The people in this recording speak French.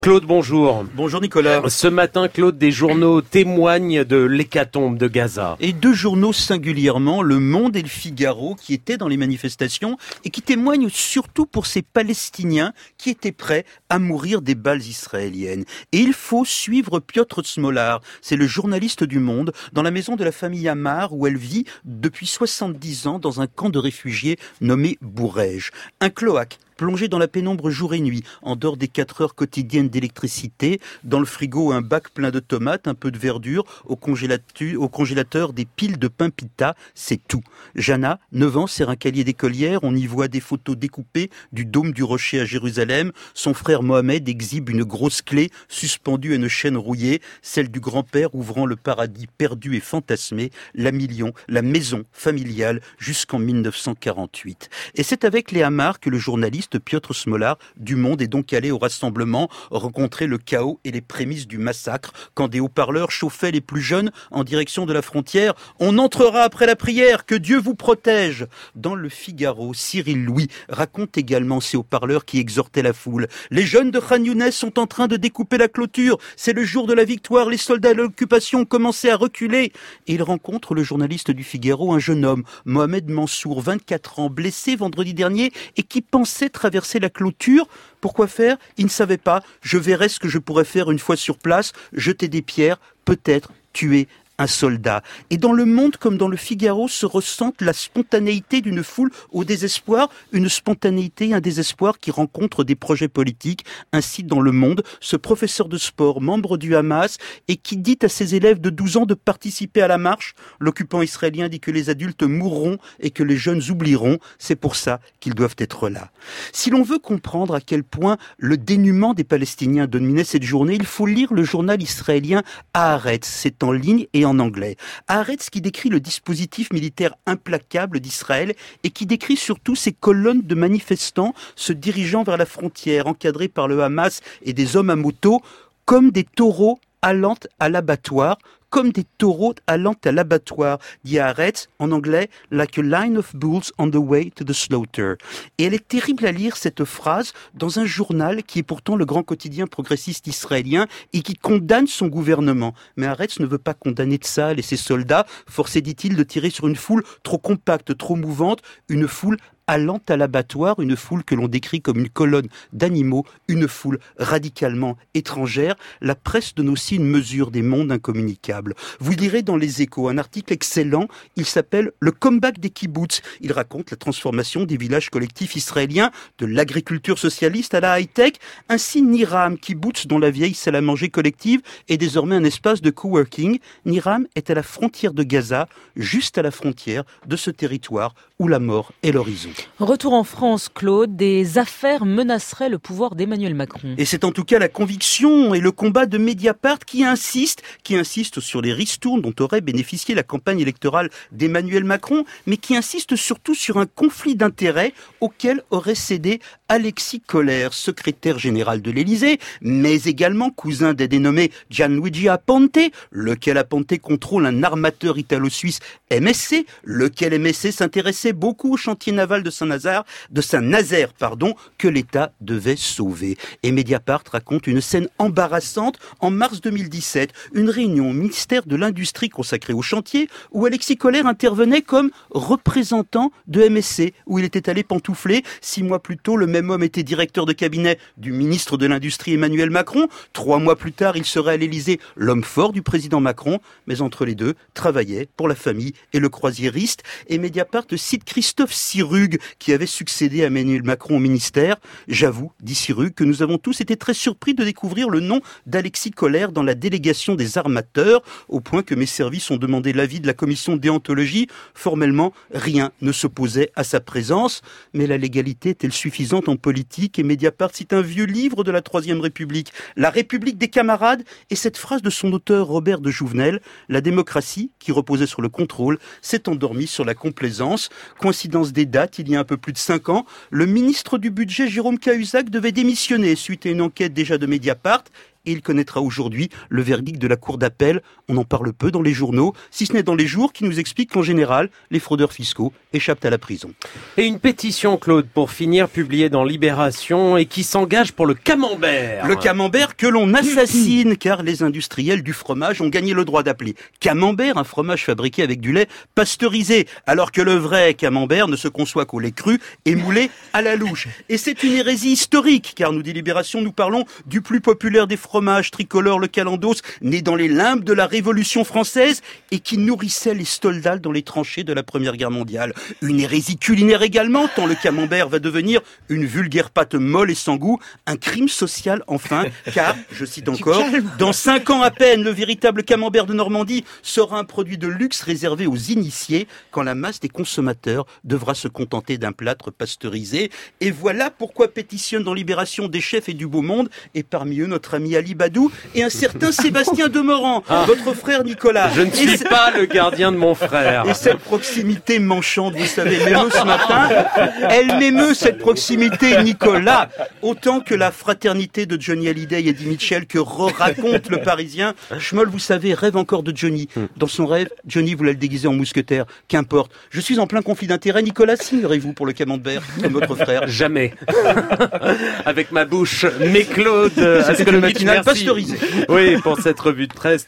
Claude, bonjour. Bonjour Nicolas. Ce matin, Claude, des journaux témoignent de l'hécatombe de Gaza. Et deux journaux singulièrement, Le Monde et Le Figaro, qui étaient dans les manifestations et qui témoignent surtout pour ces Palestiniens qui étaient prêts à mourir des balles israéliennes. Et il faut suivre Piotr Smolar, c'est le journaliste du Monde, dans la maison de la famille Amar où elle vit depuis 70 ans dans un camp de réfugiés nommé Bourej. Un cloaque plongé dans la pénombre jour et nuit, en dehors des 4 heures quotidiennes d'électricité, dans le frigo un bac plein de tomates, un peu de verdure, au congélateur des piles de pain pita, c'est tout. Jana, 9 ans, sert un calier d'écolière, on y voit des photos découpées du dôme du rocher à Jérusalem. Son frère Mohamed exhibe une grosse clé suspendue à une chaîne rouillée, celle du grand-père ouvrant le paradis perdu et fantasmé, la maison familiale jusqu'en 1948. Et c'est avec les Amar que le journaliste Piotr Smolar du Monde est donc allé au rassemblement rencontrer le chaos et les prémices du massacre quand des haut-parleurs chauffaient les plus jeunes en direction de la frontière. On entrera après la prière, que Dieu vous protège. Dans Le Figaro, Cyril Louis raconte également ces haut-parleurs qui exhortaient la foule. Les jeunes de Khan Younes sont en train de découper la clôture. C'est le jour de la victoire. Les soldats de l'occupation ont commencé à reculer. Et il rencontre le journaliste du Figaro, un jeune homme, Mohamed Mansour, 24 ans, blessé vendredi dernier et qui pensait traverser la clôture. Pourquoi faire ? Il ne savait pas. Je verrai ce que je pourrais faire une fois sur place, jeter des pierres, peut-être tuer un soldat. Et dans Le Monde comme dans Le Figaro se ressentent la spontanéité d'une foule au désespoir, une spontanéité, un désespoir qui rencontre des projets politiques. Ainsi dans Le Monde, ce professeur de sport, membre du Hamas, et qui dit à ses élèves de 12 ans de participer à la marche. L'occupant israélien dit que les adultes mourront et que les jeunes oublieront. C'est pour ça qu'ils doivent être là. Si l'on veut comprendre à quel point le dénuement des Palestiniens dominait cette journée, il faut lire le journal israélien Haaretz. C'est en ligne et en anglais. Haaretz qui décrit le dispositif militaire implacable d'Israël et qui décrit surtout ces colonnes de manifestants se dirigeant vers la frontière, encadrés par le Hamas et des hommes à moto, comme des taureaux allant à l'abattoir, dit Haaretz, en anglais, like a line of bulls on the way to the slaughter. Et elle est terrible à lire, cette phrase, dans un journal qui est pourtant le grand quotidien progressiste israélien et qui condamne son gouvernement. Mais Haaretz ne veut pas condamner Tsahal et ses soldats, forcés, dit-il, de tirer sur une foule trop compacte, trop mouvante, une foule allant à l'abattoir, une foule que l'on décrit comme une colonne d'animaux, une foule radicalement étrangère. La presse donne aussi une mesure des mondes incommunicables. Vous lirez dans Les Échos un article excellent, il s'appelle « Le comeback des kibboutz ». Il raconte la transformation des villages collectifs israéliens de l'agriculture socialiste à la high-tech. Ainsi, Niram, kibboutz dont la vieille salle à manger collective est désormais un espace de coworking. Niram est à la frontière de Gaza, juste à la frontière de ce territoire où la mort est l'horizon. Retour en France, Claude, des affaires menaceraient le pouvoir d'Emmanuel Macron. Et c'est en tout cas la conviction et le combat de Mediapart qui insiste sur les ristournes dont aurait bénéficié la campagne électorale d'Emmanuel Macron, mais qui insiste surtout sur un conflit d'intérêts auquel aurait cédé Alexis Kohler, secrétaire général de l'Élysée, mais également cousin des dénommés Gianluigi Aponte, lequel Aponte contrôle un armateur italo-suisse MSC, lequel MSC s'intéressait beaucoup au chantier naval de Saint-Nazaire, que l'État devait sauver. Et Mediapart raconte une scène embarrassante en mars 2017, une réunion au ministère de l'Industrie consacrée au chantier, où Alexis Kohler intervenait comme représentant de MSC, où il était allé pantoufler. 6 mois plus tôt, le même homme était directeur de cabinet du ministre de l'Industrie Emmanuel Macron. 3 mois plus tard, il serait à l'Élysée l'homme fort du président Macron, mais entre les deux, travaillait pour la famille et le croisiériste. Et Mediapart cite Christophe Sirugue, qui avait succédé à Emmanuel Macron au ministère. J'avoue, dit Sirugue, que nous avons tous été très surpris de découvrir le nom d'Alexis Kohler dans la délégation des armateurs, au point que mes services ont demandé l'avis de la commission de déontologie. Formellement, rien ne s'opposait à sa présence. Mais la légalité est-elle suffisante en politique? Et Mediapart cite un vieux livre de la Troisième République, La République des camarades, et cette phrase de son auteur Robert de Jouvenel: la démocratie, qui reposait sur le contrôle, s'est endormie sur la complaisance. Coïncidence des dates, il y a un peu plus de 5 ans, le ministre du Budget Jérôme Cahuzac devait démissionner suite à une enquête déjà de Mediapart. et il connaîtra aujourd'hui le verdict de la cour d'appel. On en parle peu dans les journaux, si ce n'est dans les jours qui nous expliquent qu'en général, les fraudeurs fiscaux échappent à la prison. Et une pétition, Claude, pour finir, publiée dans Libération et qui s'engage pour le camembert. Le camembert que l'on assassine, car les industriels du fromage ont gagné le droit d'appeler camembert un fromage fabriqué avec du lait pasteurisé, alors que le vrai camembert ne se conçoit qu'au lait cru et moulé à la louche. Et c'est une hérésie historique, car nous dit Libération, nous parlons du plus populaire des fromages, tricolore, le calendos, né dans les limbes de la Révolution française et qui nourrissait les soldats dans les tranchées de la Première Guerre mondiale. Une hérésie culinaire également, tant le camembert va devenir une vulgaire pâte molle et sans goût, un crime social enfin, car, je cite encore, dans 5 ans à peine, le véritable camembert de Normandie sera un produit de luxe réservé aux initiés, quand la masse des consommateurs devra se contenter d'un plâtre pasteurisé. Et voilà pourquoi pétitionnent dans Libération des chefs et du beau monde, et parmi eux notre ami Ali Badou et un certain Sébastien Demorand, votre frère Nicolas. Je ne suis pas le gardien de mon frère. Et cette proximité manchante, vous savez, m'émeut ce matin, elle m'émeut cette proximité, Nicolas, autant que la fraternité de Johnny Hallyday et Eddie Mitchell que raconte le Parisien. Schmoll, vous savez, rêve encore de Johnny. Dans son rêve, Johnny voulait le déguiser en mousquetaire. Qu'importe. Je suis en plein conflit d'intérêts. Nicolas, signerez-vous pour le camembert comme votre frère? Jamais. Avec ma bouche. Mais Claude, est-ce que le matinal pasteurisé? Oui, pour cette revue de presse.